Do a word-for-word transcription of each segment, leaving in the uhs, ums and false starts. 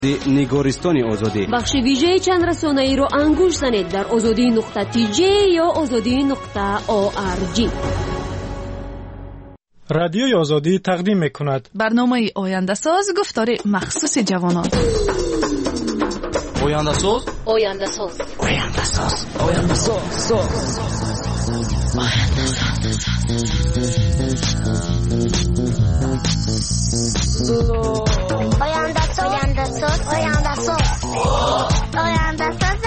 نگارستان آزادی. بخش ویژه چند رسانه‌ای رو انگوش زنید در آزادی نقطه تی جی یا آزادی نقطه او آر جی. رادیوی آزادی تقدیم می‌کند برنامه آینده ساز گفتار مخصوص جوانان. آینده ساز آینده ساز آینده ساز آینده ساز آینده ساز آینده ساز آینده ساز آینده ساز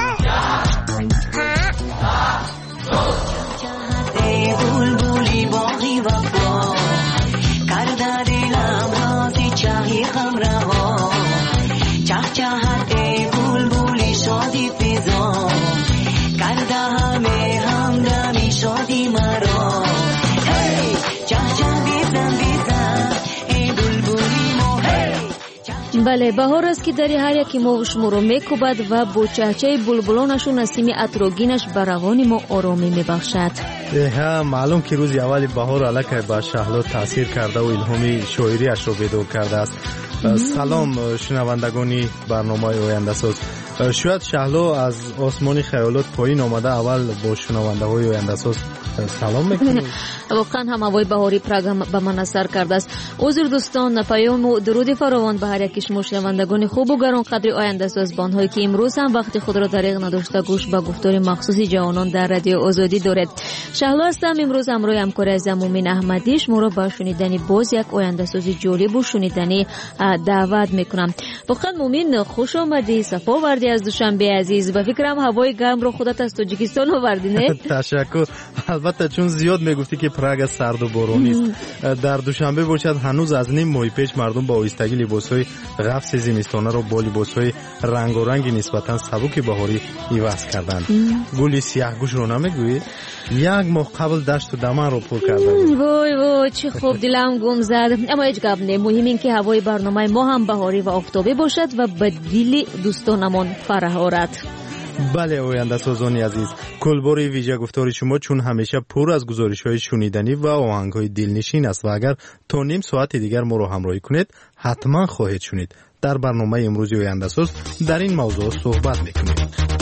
بلبلی باغی وفا کرده دلم رازی چاهی غم رها چه چهت بلبلی شادی فضا کرده همه همدمی شادی مرا هی چه چه بیزن بیزن ای بلبلی مو هی. بله، بهار است که در هر یکی ما شما رو میکوبد و با چهچه بلبلانش و نسیم عطرآگینش بر روان ما آرامی میبخشد. ها معلوم که روز اولی بهار الکه با شهلا تاثیر کرده و الهامی شاعریش رو بدو کرده است. سلام شنوندگانی برنامه آینده ساز. شاید شهلا از آسمان خیالات پایین آمده، اول با شنونده های آینده ساز سلام میکنم. واقعا هم هوای بهاری پرگ به من اثر کرده است. عذر دوستان، پیام و درود فراوان به هر یک شما شنوندگان خوب و گران قدر آینده ساز بانهایی که امروز هم وقت خود را دریغ نداشته گوش به گفتار مخصوص جوانان در رادیو آزادی دارد. شهلا هستم. امروز همراه همکار عزیزم مومن احمدی شما را به شنیدن باز یک آینده ساز جالب و شنیدنی دعوت میکنم. واقعا مومن خوش آمدی، صفا آوردی از دوشنبه عزیز. به فکرم هوای گرم رو خودت از تاجیکستان آوردی نه؟ تشکر. البته چون زیاد میگفتی که پراگ سرد و بارونی است، در دوشنبه باشد هنوز از نیم ماه پیش مردم با آهستگی لباس‌های قفس زمستانه را با لباس‌های رنگارنگی نسبتاً سبک بهاری عوض کردند. گلی سیاه‌گوش رو نمیگویی؟ یک ماه قبل دشت و دمن رو پر کرده. وای وای چه خوب، دلم گم زد. اما هیچ گپ نه، مهم این که هوای برنامه ما هم بهاری و آفتابی باشد و به دل دوستانمان فرح آرد. بله آینده سازانی عزیز، کلبار ویژه گفتار شما چون همیشه پر از گزارش‌های شنیدنی و آهنگ‌های دلنشین است و اگر تا نیم ساعت دیگر ما رو همراهی کنید حتما خواهید شنید. در برنامه امروز آینده ساز در این موضوع صحبت می‌کنیم.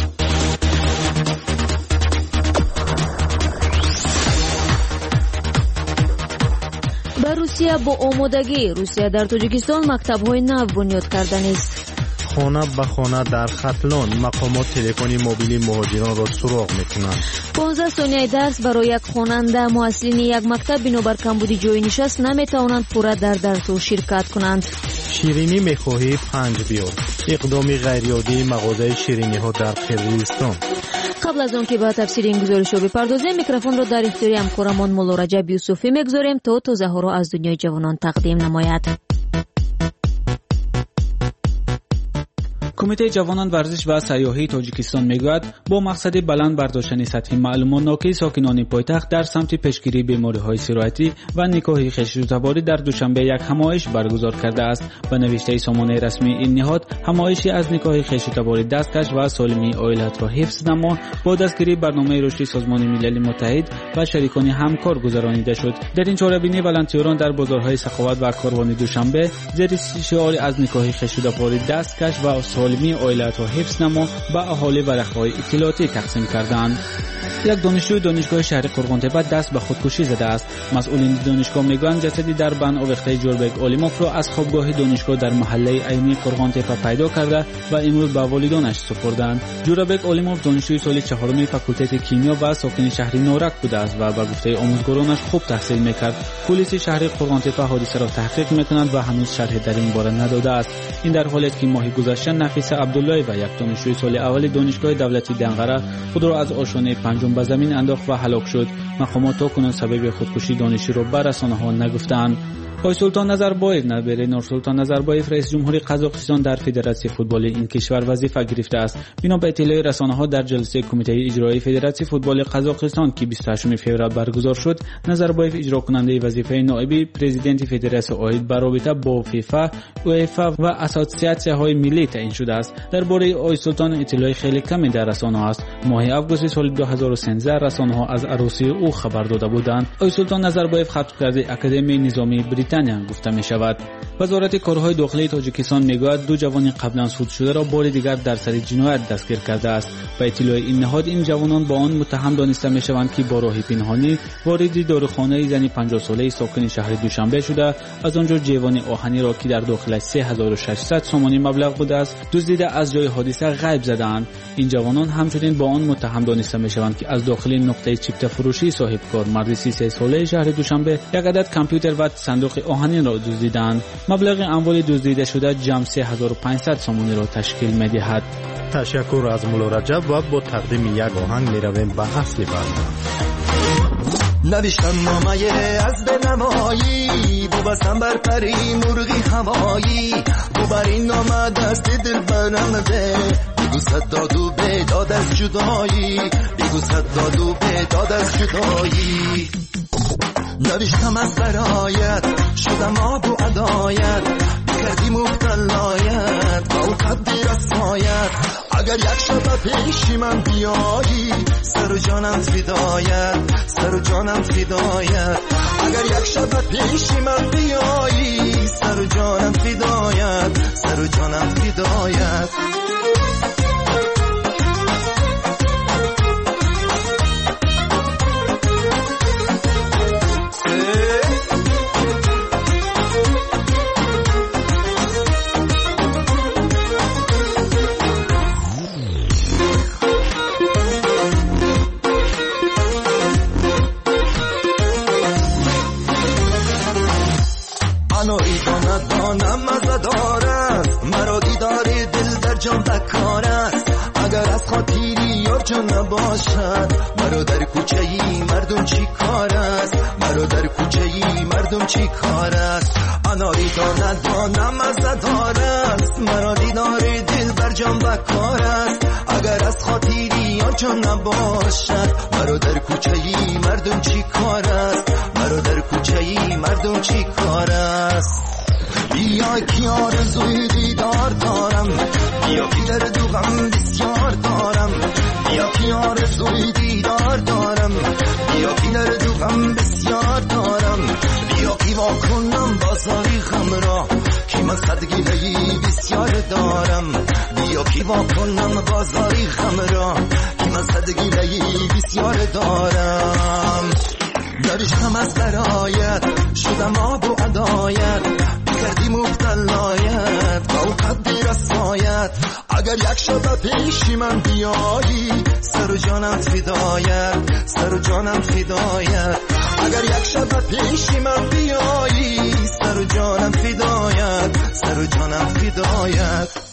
با روسیه با آمادگی روسیه در تاجیکستان مکتب‌های نو بنیاد کردن است. خانه به خانه در ختلان مقامات تلفنی موبیلی مهاجران را سراغ میکنند. پانزده ثانیه درس برای یک خواننده معلم یک مکتب بنابر کمبود جای نشست نمیتوانند پورا در درس شرکت کنند. شیرینی میخواهی پنج بیار. اقدامی غیرعادی مغازه شیرینی ها در قرقیزستان. قبل از آن که به تفسیر این گزارش رو بپردازیم میکروفون را در اختیار همکارمان مولا رجب یوسفی میگذاریم تا تازه ها را از دنیای جوانان تقدیم نماید. کمیته جوانان ورزش و سیاحی تاجیکستان میگوید با مقصد بلند برداشتن سطح معلوماتنامه ساکنان پایتخت در سمت پیشگیری بیماری‌های سرایتی و نکاح خشونت‌آوری در دوشنبه یک همایش برگزار کرده است. به نوشته سامانه رسمی این نهاد، همایشی از نکاح خشونت‌آوری دستکش و سالمی عائلات را حفظ نما با دستگیری برنامه رشدی سازمان ملل متحد و شریکان همکار گذرانیده شد. در این چاره‌بینی ولنتیوران در بازارهای سخاوت و کاروان دوشنبه زیر شعار از نکاح خشونت‌آوری دستکش و سالمی عائلات را حفظ نما به اهالی و رخای اطلاعاتی تقسیم کردند. یک دانشجوی دانشگاه شهر قرغان‌تپه دست به خودکشی زده است. مسئولین دانشگاه میگویند جسدی در بند آویخته جوربک علیموف را از خوابگاه دانشگاه در محله عینی قرغان‌تپه پیدا کرده و امروز به والدانش سپردند. جوربک علیموف دانشجوی سال چهارم فاکولته کیمیا و ساکن شهر نورک بوده است و به گفته آموزگارانش خوب تحصیل میکرد. پلیس شهر قرغان‌تپه حادثه را تحقیق میکنند و هنوز شرح در این باره نداده است. این در حالی است که ماه گذشته نفیس عبدالله و یک دانشجوی سال اول دانشگاه دولتی دنقره خود را از آشانه پنجم به زمین انداخت و هلاک شد. مقامات تاکنون سبب خودکشی دانشجو را به رسانه‌ها نگفتند. آقای سلطان نظربایف نبره نورسلطان نظربایف رئیس جمهوری قزاقستان در فدراسیون فوتبال این کشور وظیفه گرفته است. بنا به اطلاع رسانه‌ها در جلسه کمیته اجرایی فدراسیون فوتبال قزاقستان که بیست و هشتم فوریه برگزار شد، نظربایف اجرا کننده وظیفه نائبی پرزیدنت فدراسیون عاید به رابطه با فیفا، اوئفا و اساسیاسیون‌های ملی تعیین شده است. درباره آقای سلطان اطلاع خیلی کمی در رسانه‌ها است. ماه آگوست سال دو هزار و سیزده رسانه‌ها از عروسی او خبر داده بودند. آقای سلطان نظربایف خطاب کرده اکادمی نظامی بریتانیا بریتانیا گفته می شود. وزارت کارهای داخلی تاجیکستان میگوید دو جوان قبلا صعود شده را بار دیگر در سر جنایت دستگیر کرده است. به اطلاع این نهاد این جوانان با آن متهم دانسته می شوند که با راه پنهانی وارد داروخانه زنی پنجاه ساله ساکن شهر دوشنبه شده، از آنجا جیوان آهنی را که در داخلش سه هزار و ششصد سومانی مبلغ بوده است دزدیده از جای حادثه غیب زدند. این جوانان همچنین با آن متهم دانسته می شوند که از داخل نقطه چیپت فروشی صاحب کار مرد سی و سه ساله شهر دوشنبه یک عدد کامپیوتر و صندوق آهنین را دزدیدند. مبلغ اموال دزدیده شده جمع سه هزار و پانصد سومانی را تشکیل می دهد. تشکر از مولا رجب و با تقدیم یک آهنگ می رویم به اصل برنامه. نوشتم نامه از بنمایی ببستم بر پری مرغی هوایی ببر این نامه دست دل برم ده بگو صد داد و بیداد از جدایی بگو صد داد و بیداد از جدایی نوشتم از برایت شدم آب و عدایت کردی مبتلایت با او تبدیر از سایت اگر یک شب پیشی من بیایی سر و جانم فدایت سر و جانم فدایت اگر یک شب پیشی من بیایی سر و جانم فدایت سر و جانم فدایت نباشد مرا در کوچه ای مردم چی کار است مرا در کوچه ای مردم چی کار است اناری تا ندانم از ندار است مرا دیدار دل بر جان بکار است اگر از خاطری یار جان نباشد مرا در کوچه ای مردم چی کار است مرا در کوچه ای مردم چی کار است بیا کی آرزوی دیدار دارم بیا کی در دوغم بسیار دارم بیا کی آرزوی دیدار دارم بیا کی در دوغم بسیار دارم بیا کی واکنم بازاری غم را کی من صدگیلهی بسیار دارم بیا کی واکنم بازاری غم را کی من صدگیلهی بسیار دارم داشتم از برایت شدم آب و عدایت کردی مبتلایت با او تبدیر از سایت اگر یک شب پیشی من بیایی سر و جانم فدایت سر و جانم فدایت اگر یک شب پیشی من بیایی سر و جانم فدایت سر و جانم فدایت.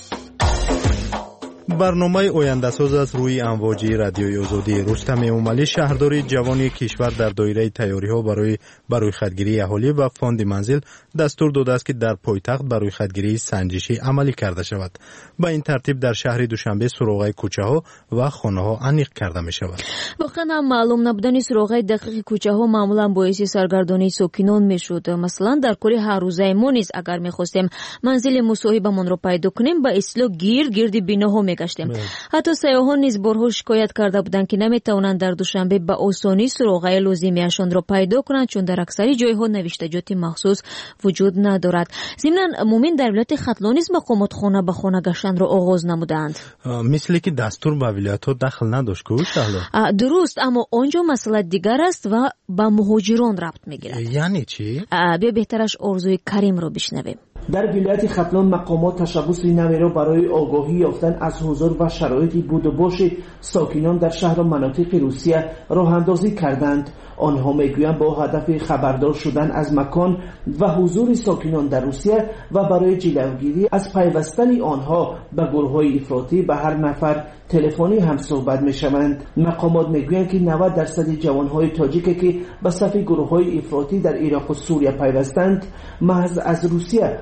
برنامه آینده ساز از روی امواج رادیوی آزادی. رستم اوملی شهرداری جوانی کشور در دایره تیاری ها برای برای خودگیری اهالی و فاند منزل دستور داده است که در پایتخت برای خودگیری سنجشی عملی کرده شود. با این ترتیب در شهر دوشنبه سراغ کوچه ها و خانه ها انیق کرده می شود. واقعا معلوم نبودن سراغ دقیق کوچه ها معمولا باعث سرگردانی ساکنان می شد. مثلا در کل هر روزه ما نیز اگر می خواستیم منزل مصاحبمان را پیدا کنیم با اصلاح گیر گرد بیناها می گشتیم. حتی سیاحان نیز بارها شکایت کرده بودند که نمی توانند در دوشنبه با آسانی سراغ لازمیشان را پیدا کنند چون در اکثر جایها نوشتجات مخصوص وجود ندارد. ضمناً مومن در ولایت ختلان نیز مقامات خانه به خانه گشتن را آغاز نمودند. مثل که دستور به ولایت ها دخل نداشت که درست، اما آنجا مسئله دیگر است و به مهاجران ربط میگیرد. یعنی چی؟ بیا بهترش آرزوی کریم را بشنویم. در ولایت ختلان مقامات تشبث نوی را برای آگاهی یافتن از حضور و شرایط بود و باش ساکنان در شهر و مناطق روسیه راه اندازی کردند. آنها میگویند با هدف خبردار شدن از مکان و حضور ساکنان در روسیه و برای جلوگیری از پیوستن آنها به گروه‌های افراطی به هر نفر تلفنی هم صحبت میشوند. مقامات میگویند که نود درصد جوانهای تاجیک که به صف گروه‌های افراطی در عراق و سوریه پیوستند محض از روسیه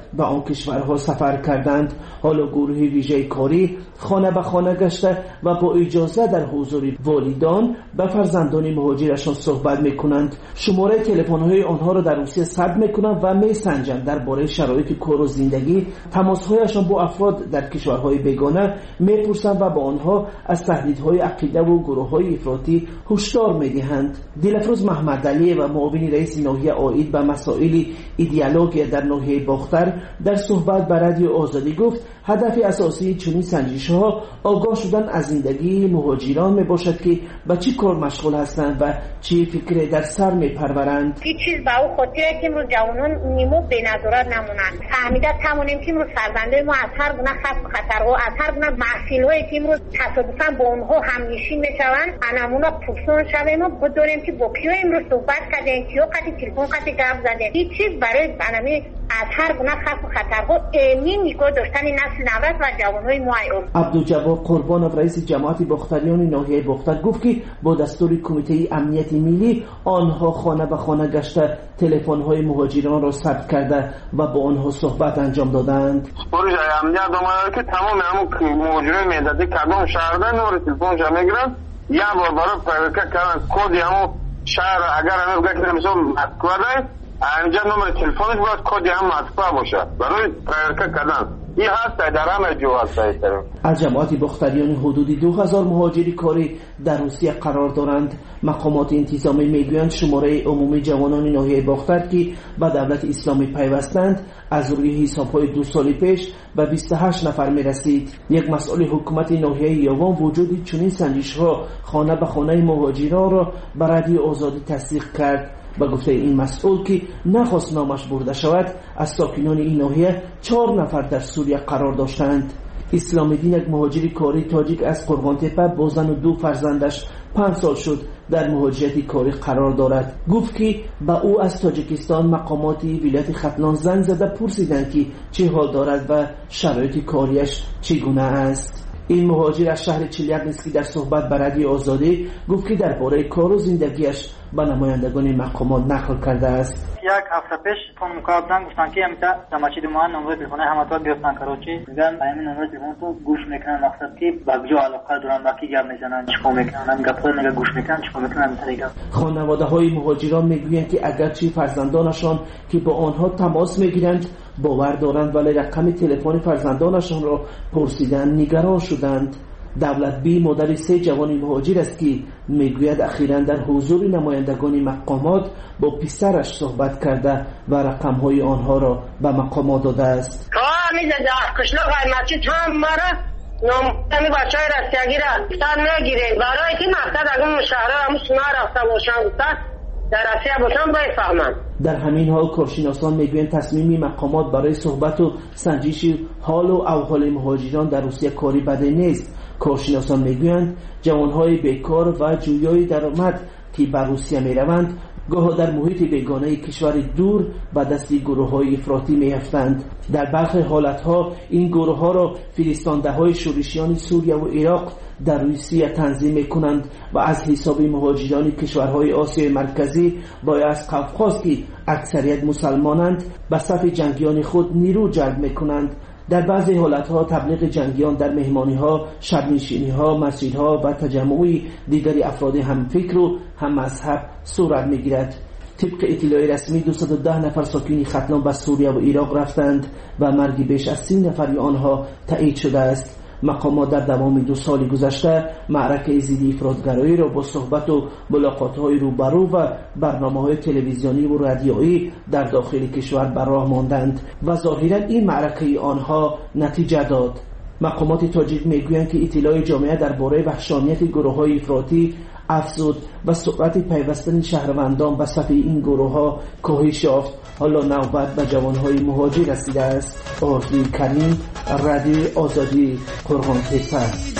به آن کشورها سفر کردند. حالا گروه ویژه کاری خانه به خانه گشته و با اجازه در حضور والدان به فرزندان مهاجرشان صحبت میکنند. شماره تلفن‌های آنها را در روسیه ثبت میکنند و میسنجند. درباره شرایط کار و زندگی تماس‌هایشان با افراد در کشورهای بیگانه میپرسند و با آنها از تهدیدهای عقیده و گروه‌های افراطی هشدار میدهند. دلفروز محمد علی و معاون رئیس ناحیه عاید به مسائل ایدئولوژی در ناحیه باختر در صحبت با رادیو آزادی گفت هدف اساسی چنین سنجش‌ها آگاه شدن از زندگی مهاجران میباشد که به چی کار مشغول هستند و چی فکر در سر میپرورند. هیچ چیز با او خاطره که رو جوانان نیمو به نظارت نمونند. فهمیده تمونیم که رو فرزندان ما از هر گونه خطر و از هر گونه محفل‌های که رو تصادفاً با اونها همنشین میشوند انمونا پرسون شویم و بدونیم که با کیو امروز صحبت کردیم کیو قطعی تلفن قطعی گپ زدیم. هیچ چیز برای انمی از هر گونه خطرها امین نگاه داشتن نسل نوت و جوانهای معیوب. عبدالجواد قربانov رئیس جماعت باختریان ناحیه باختر گفت که با دستور کمیته امنیت ملی آنها خانه به خانه گشته تلفن‌های مهاجران را ثبت کرده و با آنها صحبت انجام دادند. پروژه امنیت اومده که تمام همون مهاجرای مدتی کدام شهر نور تلفنش میگیرن یا بار برای پروژه کردن کد همون شهر اگر همه بگه مثلا مسکو ده اینجا نمره تلفنش باید کد هم مسکو باشه برای پروژه کردن. این هست در همه جو هست. از جماعت باختریان حدودی دو هزار مهاجری کاری در روسیه قرار دارند. مقامات انتظامی میگویند شماره عمومی جوانان ناحیه باختر که به دولت اسلامی پیوستند از روی حساب‌های دو سال پیش به بیست و هشت نفر میرسید. یک مسئول حکومت ناحیه یاوان وجود چنین سنجش‌ها خانه به خانه مهاجران را به رادیو آزادی تصدیق کرد. با گفته این مسئول که نخواست نامش برده شود از ساکنان این ناحیه چهار نفر در سوریه قرار داشتند. اسلام دین یک مهاجر کاری تاجیک از قربان تپه با زن و دو فرزندش پنج سال شد در مهاجرت کاری قرار دارد. گفت که با او از تاجیکستان مقامات ولایت ختلان زنگ زده پرسیدند که چه حال دارد و شرایط کاریش چگونه است. این مهاجر از شهر چلیابینسکی در صحبت با رادیو آزادی گفت که درباره کار و زندگیش به نمایندگان مقامات نقل کرده است. یک هفته پیش فون مکابدن گفتن که امیتا جمعچی دومان نمره تلفن همتا بیفتن کراچی میگن همین نمره تلفن تو گوش میکنن مقصد که بگجو علاقه دارن باقی گپ میزنن چیکار میکنن هم گپا نگه گوش میکنن چیکار میکنن طریقا. خانواده های مهاجران میگویند که اگرچه فرزندانشان که با آنها تماس میگیرند باور دارند ولی رقم تلفن فرزندانشان را پرسیدن نگران شدند. دولت بی مادر سه جوان مهاجر است که میگوید اخیراً در حضور نمایندگان مقامات با پسرش صحبت کرده و رقم‌های آنها را به مقامات داده است. تا همین در کشلو قیمتی هم مرا نامتنی بچه های رستیگی را بستان نگیره برای که مقصد اگر مشاهره همون سنا رفته باشن بستان در رسیه باشن باید فهمند. در همین حال کارشناسان میگویند تصمیم مقامات برای صحبت و سنجش حال و احوال مهاجران در روسیه کاری بده نیست. کارشناسان میگویند جوانهای بیکار و جویای درآمد که به روسیه میروند گاه در محیط بیگانه کشور دور به دست گروه‌های افراطی میافتند. در برخی حالتها این گروه‌ها را فرستنده‌های شورشیان سوریه و عراق در روسیه تنظیم میکنند و از حساب مهاجران کشورهای آسیای مرکزی با از قفقاز که اکثریت مسلمانند به صف جنگیان خود نیرو جلب میکنند. در بعضی حالتها تبلیغ جنگیان در مهمانی‌ها، شب‌نشینی‌ها، مسجدها و تجمع دیگری افراد هم فکر و هم مذهب صورت می‌گیرد. طبق اطلاع رسمی دویست و ده نفر ساکن ختلان به سوریه و عراق رفتند و مرگ بیش از سی نفر آنها تایید شده است. مقامات در دوام دو سال گذشته معرکه ضد افراطگرایی را با صحبت و ملاقات‌های روبرو و برنامه‌های تلویزیونی و رادیویی در داخل کشور بر راه ماندند و ظاهراً این معرکه آنها نتیجه داد. مقامات تاجیک میگویند که اطلاع جامعه درباره وحشانیت گروه‌های افراطی افزود و سرعت پیوستن شهروندان به صف این گروه‌ها کاهش یافت. حالا نوبت به جوانهای مهاجر رسیده است. آرزوی کریم، رادیو آزادی، قرغان تپه.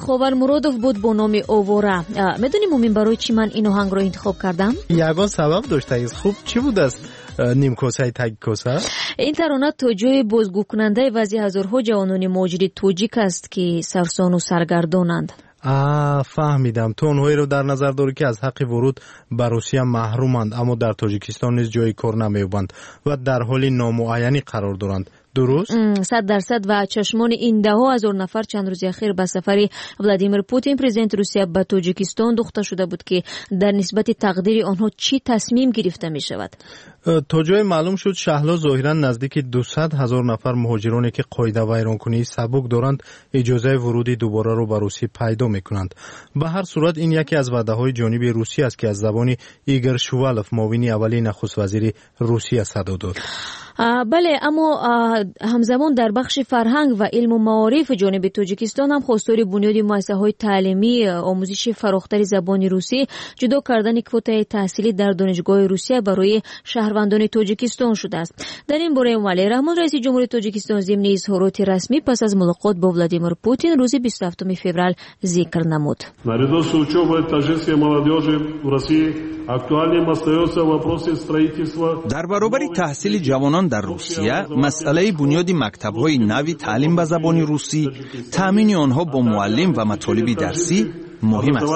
خاورمرادوف بود با نام اووره. میدونی مومین برای چی من این آهنگ رو انتخاب کردم؟ یگان سبب داشته است. خوب چی بود است نیم کوسه تگ کوسه؟ این ترانه توجه بازگو کننده وضع هزارها جوانان مهاجر توجیک است که سرسان و سرگردانند. آه فهمیدم. تو اونهایی رو در نظر داری که از حق ورود به روسیه محرومند اما در تاجیکستان نیز جای کار نمی‌یابند و در حال نامعینی قرار دارند. درست؟ صد درصد و چشمان این ده ها هزار نفر چند روز اخیر به سفر ولادیمیر پوتین پرزیدنت روسیه به تاجیکستان دوخته شده بود که در نسبت تقدیر آنها چی تصمیم گرفته می شود. تا جای معلوم شد شهلا ظاهرا نزدیک دویست هزار نفر مهاجرانی که قاعده ویرانکنی سبک دارند اجازه ورودی دوباره رو به روسیه پیدا می کنند. به هر صورت این یکی از وعده های جانبی روسیه است که از زبان ایگور شووالوف معاون اولی نخست وزیر روسیه صدا داد. بله، اما همزمان در بخش فرهنگ و علم و معارف جانب تاجیکستان هم خواستار بنیاد مؤسسه‌های تعلیمی آموزش فراختر زبان روسی جدا کردن کوتاه تحصیلی در دانشگاه روسیه برای شهروندان تاجیکستان شده است. در این باره ولی رحمان رئیس جمهوری تاجیکستان ضمن اظهارات رسمی پس از ملاقات با ولادیمیر پوتین روز بیست و هفتم فوریه ذکر نمود. Наряду с учебой таджикской молодежи в России актуальным остается вопрос строительства. در برابر تحصیل جوانان در روسیه مسئله بنیاد مکتب‌های نوی تعلیم به زبان روسی، تامین آنها با معلم و مطالب درسی مهم است.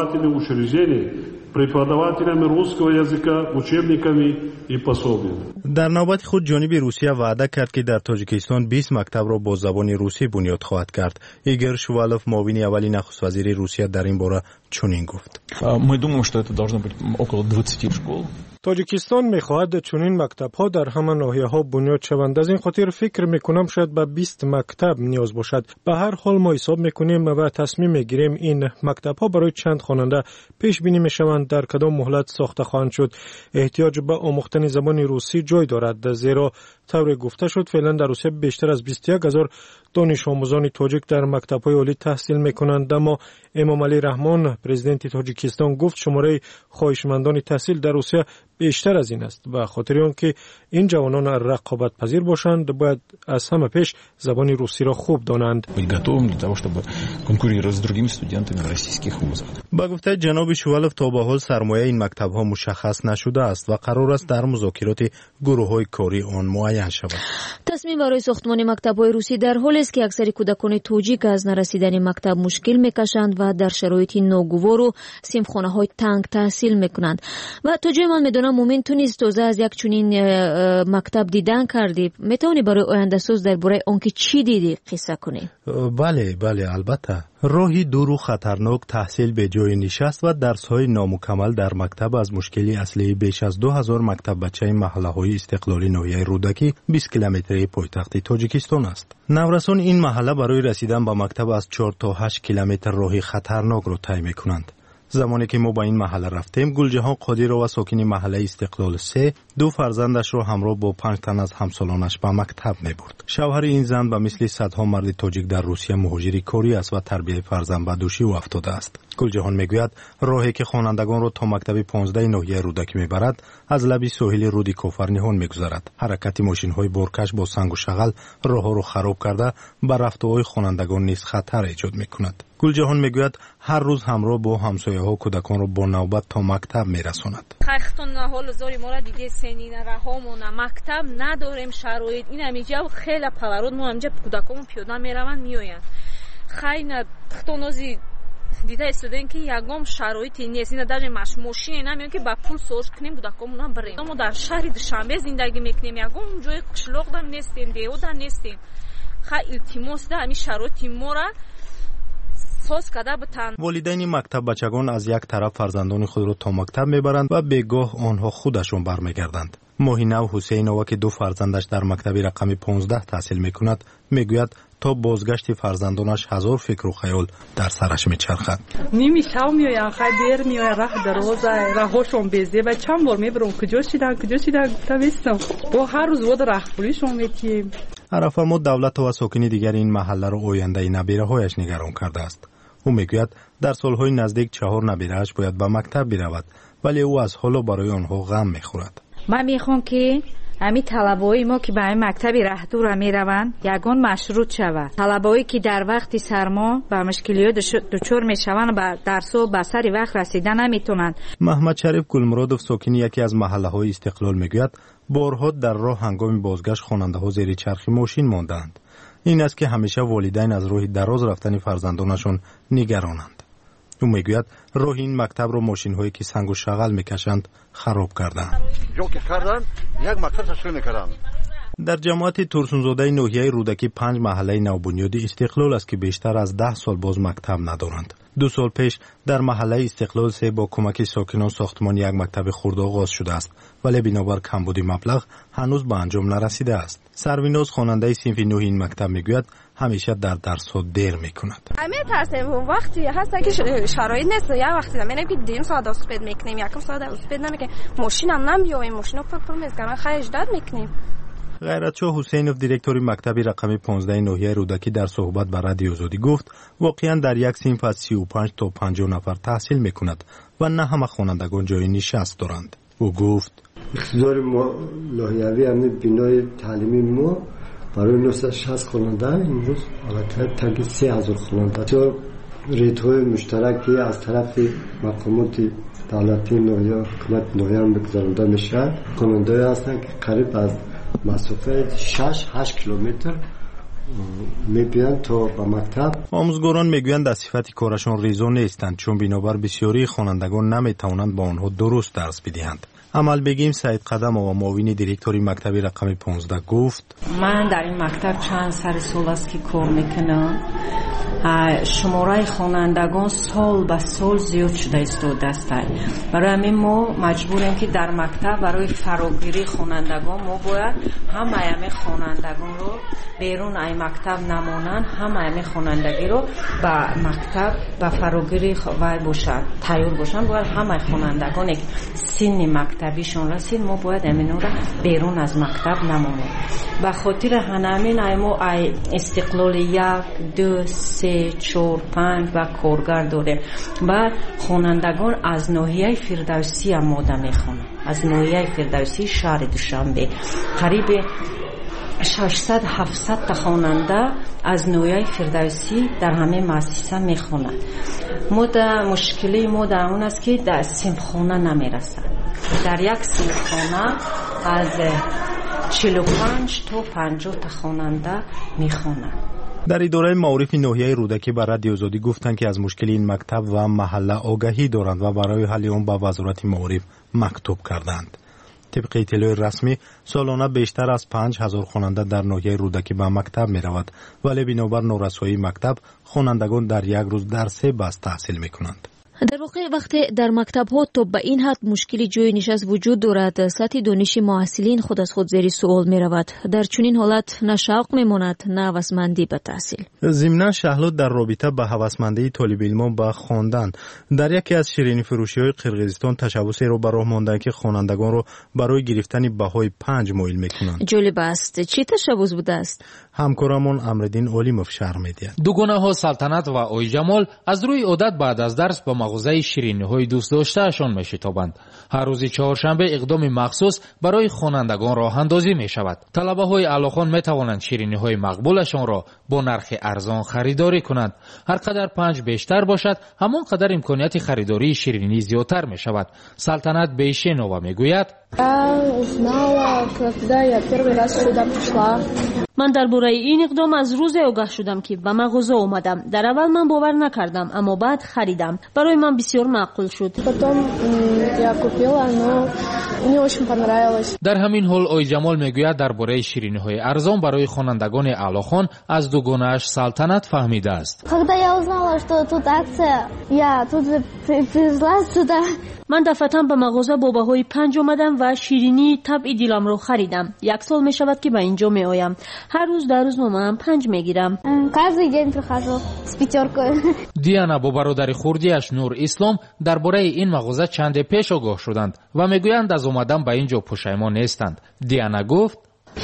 преподавателями русского языка, учебниками и пособиями. در نوبت خود جانب روسیه وعده کرد که در تاجیکستان بیست مکتب را با زبان روسی بنیاد خواهد کرد. ایگور شووالوف معاون اولی نخست وزیر روسیه در این باره چنین گفت. Мы думаем, что это должно быть около двадцати школ. تاجیکستان میخواهد چنین مکتب ها در همه ناحیه ها بنیاد شوند. از این خاطر فکر میکنم شاید به بیست مکتب نیاز باشد. به هر حال ما حساب میکنیم و تصمیم میگیریم این مکتب ها برای چند خواننده پیش بینی میشوند در کدام مهلت ساخته خواهند شد. احتیاج به آموختن زبان روسی جای دارد، زیرا طور گفته شد فعلا در روسیه بیشتر از بیست و یک هزار دانش آموزان تاجیک در مکتب‌های عالی تحصیل می‌کنند. اما امام علی رحمان پرزیدنت تاجیکستان گفت شماره خواهشمندان تحصیل در روسیه بیشتر از این است. به خاطر آنکه این جوانان رقابت پذیر باشند باید از همه پیش زبان روسی را خوب دانند. با گفته جناب شووالوف تا به حال سرمایه این مکتب‌ها مشخص نشده است و قرار است در مذاکرات گروه‌های کاری آن معین شود. تصمیم برای ساختمان مکتب‌های روسی در حالی است که اکثر کودکان توجیک از نرسیدن مکتب مشکل میکشند و در شرایط ناگوار و سیمخانه‌های تنگ تحصیل میکنند. و تا جای من میدونم مومن تو نیز تازه از یک چنین مکتب دیدن کردی. میتونی برای آینده سوز درباره آنکه چی دیدی قصه کنی؟ بله بله البته. راهی دور و خطرناک تحصیل به جای نشست و درس‌های نامکمل در مکتب از مشکلی اصلی بیش از دو هزار مکتب بچه محله‌های استقلالی ناحیه رودکی بیست کیلومتری پایتخت تاجیکستان است. نورسان این محله برای رسیدن به مکتب از چهار تا هشت کیلومتر راهی خطرناک را طی می‌کنند. زمانی که ما به این محله رفتیم گلجهان قادر و ساکن محله استقلال سه دو فرزندش را همراه با پنج تن از همسالانش به مکتب می‌برد. شوهر این زن به مثل صدها مرد تاجیک در روسیه مهاجر کاری است و تربیت فرزند به دوشی او افتاده است. گلجهان میگوید راهی که خوانندگان را تا مکتب پانزده ناحیه رودکی میبرد از لبی ساحل رود کوفرنیهان میگذرد. حرکت ماشین‌های بارکش با سنگ و شغل راه‌ها را خراب کرده بر رفته‌های خوانندگان نیز خطر ایجاد می‌کند. گلجهان میگوید هر روز همراه با همسایه‌ها کودکان را با نوبت تا مکتب میرساند. خیختون حال زاری ما را دیگه سنین رهامون مکتب نداریم شرایط این همینجا خیلی پلارود ما همینجا کودکامون پیاده میروند میآیند. خیلی خطونازی دیده استودن که یگام شرایطی نیست. این در ماش ماشین نمیون که با پول سوز کنیم کودکامون هم بریم. ما در شهر دوشنبه زندگی میکنیم یگام جای قشلاق دم نیستیم دیو دم نیستیم. خیلی التماس ده همین شرایطی ما را والدین مکتب بچگان از یک طرف فرزندان خود را تا مکتب میبرند و بگاه آنها خودشون برمیگردند. ماهینه و حسینова که دو فرزندش در مکتب رقم پانزده تحصیل میکند میگوید تا بازگشت فرزندانش هزار فکر و خیال در سرش میچرخد. نیمی شب میایم خیلی دیر میایم راه درازه راهشون بیزه و چند بار میبرم کجا شدن کجا شدن گفتم با هر روز ود راهبریشون میتیم. عرفمو دولت و ساکن دیگر این محله را آینده نبیره هایش نگران کرده است. او میگوید در سالهای نزدیک چهار نبیره‌اش باید به مکتب برود ولی او از حالا برای آنها غم میخورد. من میخوام که ҳами талабои мо ки ба ин мактаби раҳдура мераванд ягон машрут шавад. Талабое ки дар вақти сармо ба мушкилиҳо дучор мешаванд ба дарсо ба сари вақт расида наметавонанд. маҳмад шариф гулмуродов сокини яке аз маҳаллаҳои истиқлол мегӯяд борҳо дар роҳ ҳангоми бозгашт хонандаҳо зери чархи мошин мондаанд. ин аст ки ҳамеша волидайн аз роҳи дароз рафтани фарзандонашон нигаронанд. ӯ мегӯяд роҳи ин мактабро мошинҳое ки сангу шағал мекашанд хароб кардаанд. дар ҷамоати турсунзодаи ноҳияи рӯдакӣ панҷ маҳаллаи навбунёди истиқлол аст ки бештар аз даҳ сол боз мактаб надоранд. ду сол пеш дар маҳаллаи истиқлол се бо кӯмаки сокинон сохтмони як мактаби хурд оғоз шудааст, вале бинобар камбуди маблағ ҳанӯз ба анҷом нарасидааст. сарвиноз хонандаи синфи нӯҳи ин мактаб мегӯяд ҳамеша дар дарсҳо дер мекунад. метарсем вақти ҳаст ки шароит нест. як вақти заменем ки дим соат велосипед мекунем, якум соат велосипед намекунем, машинам намеёвем, машина пурпур мезгарам, хай ждат мекунем. ғайратшоҳ ҳусейнов директори мактаби рақами понздаҳи ноҳияи рӯдакӣ дар суҳбат ба радиои Озодӣ гуфт воқеан дар як синф аз сию панҷ то панҷоҳ нафар таҳсил мекунад ва на ҳама хонандагон ҷои нишаст доранд. ӯ гуфт иқтидори мо ноҳиявӣ ҳамни бинои таълими мо барои нӯсад шаст хонанда имрӯз аллакай таги се ҳазор хонанда то редҳои муштараки аз тарафи мақомоти давлати ноҳия ҳукумати ноҳия гузаронда мешавад. хонандаҳое ҳастанд ки қариб аз масофаи шаш ҳашт километр мебиёнд то ба мактаб. омӯзгорон мегӯянд аз сифати корашон ризо нестанд, чун бинобар бисёрии хонандагон наметавонанд ба онҳо дуруст дарс бидиҳанд. амалбегим Саид Қадамова муовини директори мактаби рақами понздаҳ гуфт ман дар ин мактаб чанд сари сол аст ки кор мекунам. шумораи хонандагон сол ба сол зиёд шуда истодааст. барои ҳамин мо маҷбурем ки дар мактаб барои фарогирии хонандагон мо бояд ҳамаи ҳамин хонандагонро берун ай мактаб намонанд, ҳамаи ҳамин хонандагиро ба мактаб ба фарогирии вай бошад тайёр бошанд. бояд ҳамаи хонандагоне ки синни мактабишон расид мо бояд аминора берун аз мактаб намонем. ба хотири ҳанамин ай мо ай истиқлоли як ду се чор панҷ ва коргар дорем. баъд хонандагон аз ноҳияи фирдавсӣ омода мехонанд. аз ноҳияи фирдавсӣ шаҳри Душанбе қариби шашсад ҳафтсад та хонанда аз ноҳияи фирдавсӣ дар ҳамин муассиса мехонанд. мо да мушкилии мо дар он аст ки дар синфхона намерасад. дар як синфхона аз чилу панҷ то панҷоҳ та хонанда мехонанд. дар идораи маорифи ноҳияи рӯдакӣ ба радиои Озодӣ гуфтанд ки аз мушкили ин мактаб ва маҳалла огаҳӣ доранд ва барои ҳалли он ба вазорати маориф мактуб карданд. طبق اطلاع رسمی سالانه بیشتر از پنج هزار خواننده در ناحیه رودکی به مکتب می رود، ولی بنابر نارسایی مکتب خوانندگان در یک روز در سه بس تحصیل می کنند. در واقع وقتی در مکتب ها تا به این حد مشکلی جای نشست وجود دارد، سطح دانش محصلین خود از خود زیر سوال می رود. در چنین حالت نه شوق می ماند نه هوسمندی به تحصیل. ضمن شهلات در رابطه به هوسمندی طالب علمان به خواندن در یکی از شیرینی فروشی های قرقیزستان تشبوسی را به راه ماندند که خوانندگان را برای گرفتن بهای پنج مایل می کنند. جالب است. چی تشبوس بوده است؟ همکارمان امردین علیموف شرح می‌دهد. دوگانه ها سلطنت و آی جمال از روی عادت بعد از درس به مغازه شیرینی های دوست داشتهشان میشتابند. هر روز چهارشنبه اقدام مخصوص برای خوانندگان راه اندازی می شود. طلبه های علاخوان می توانند شیرینی های مقبولشان را با نرخ ارزان خریداری کنند. هر قدر پنج بیشتر باشد همان قدر امکانیت خریداری شیرینی زیادتر می شود. سلطنت بیشینووا میگوید من درباره این اقدام از روز آگاه شدم که به مغازه اومدم. در اول من باور نکردم اما بعد خریدم. برای من بسیار معقول شد. در همین حال آی جمال میگوید درباره شیرینی های ارزان برای خوانندگان اعلاخوان از دوگانه‌اش سلطنت فهمیده است. من دفعتاً به مغازه با بهای پنج اومدم و شیرینی طبع دیلم رو خریدم. یک سال می شود که به اینجا می آیم. هر روز در روز من پنج می گیرم. دیانا با برادر خردیش نور اسلام درباره این مغازه چند پیش آگاه شدند و میگویند از اومدن به اینجا پشیمان نیستند. دیانا گفت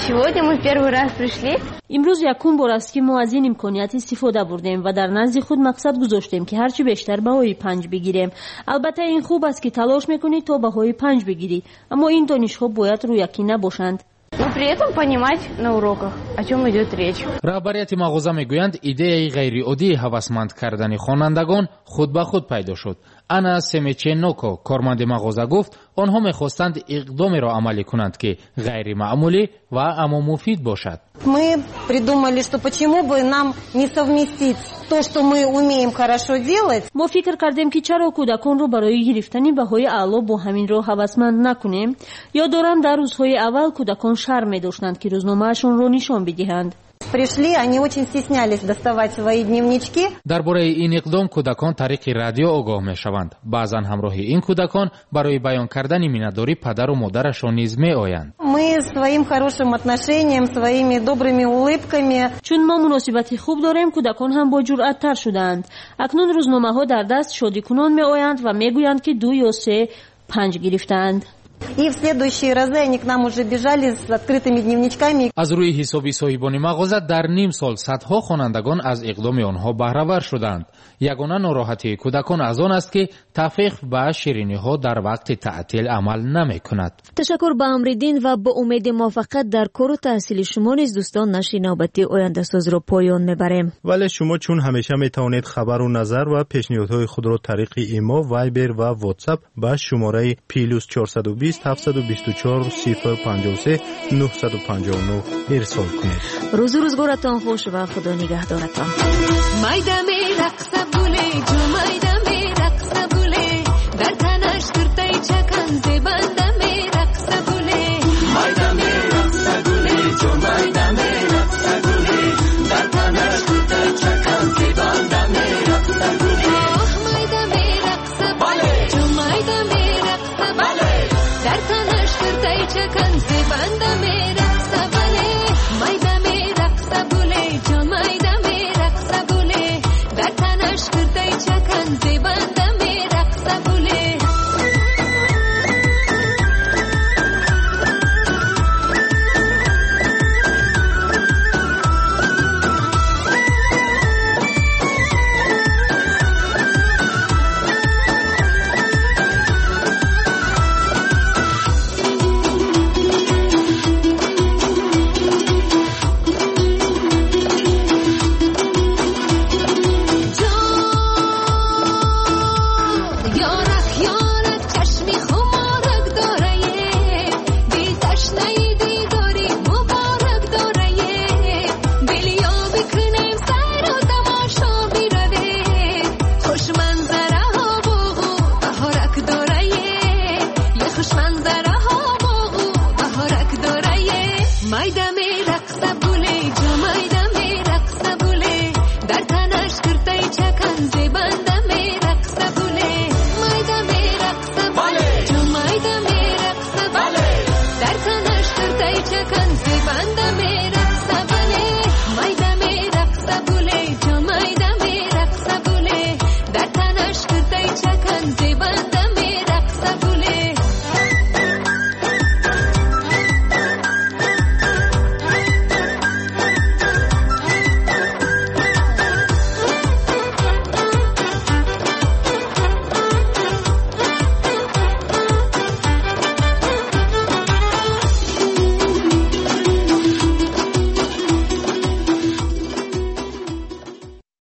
امروز یکم بار است که ما از این امکانیت استفاده بردیم و در نزد خود مقصد گذاشتیم که هرچی بیشتر بهای پنج بگیریم. البته این خوب است که تلاش میکنی تا بهای پنج بگیری، اما این دانش‌ها باید رویکی نباشند. но при этом понимать на уроках, о чем идет речь. раҳбарияти мағоза мегӯянд идеяи ғайриоддии ҳавасманд кардани хонандагон худ ба худ пайдо шуд. ана семеченоко корманди мағоза гуфт онҳо мехостанд иқдомеро амалӣ кунанд ки ғайримаъмулӣ ва аммо муфид бошад. Мы придумали, что почему бы нам не совместить то, что мы умеем хорошо делать. мо фикр кардем ки чаро кӯдаконро барои гирифтани баҳои аъло бо ҳамин роҳ ҳавасманд накунем. ёдорам дар рӯзҳои аввал кӯдакон шарм медоштанд ки рӯзномаашонро нишон бидиҳанд. Пришли, они очень стеснялись доставать свои дневнички. дар бораи ин иқдом кӯдакон тариқи радио огоҳ мешаванд. баъзан ҳамроҳи ин кӯдакон барои баён кардани миннатдорӣ падару модарашон низ меоянд. Мы своим хорошим отношением, своими добрыми улыбками. чун мо муносибати хуб дорем, кӯдакон ҳам бо ҷуръаттар шуданд. акнун рӯзномаҳо дар даст шодикунон меоянд ва мегӯянд ки ду ё се панҷ гирифтаанд. И в следующие разы они к нам уже бежали с открытыми дневничками. аз рӯи ҳисоби соҳибони мағоза дар ним сол садҳо хонандагон аз иқдоми онҳо баҳравар шуданд. ягона нороҳатии кӯдакон аз он аст ки тафиқ ба шириниҳо дар вақти таътил амал намекунад. ташаккур ба Амриддин ва бо умеди муваффақат дар кору таҳсили шумо низ дӯстон нашри навбати ояндасозро поён мебарем. вале шумо чун ҳамеша метавонед хабару назар ва пешниҳодҳои худро тариқи имо, вайбер ва вотсап ба шумораи плюс чорсаду бист ҳафтсаду бисту чор сифр панҷоҳу се нуҳсаду панҷоҳу нӯҳ ирсол кунед. рӯзу рӯзгоратон хуш ва худо нигаҳдоратон. майда мерақса гули ҷумай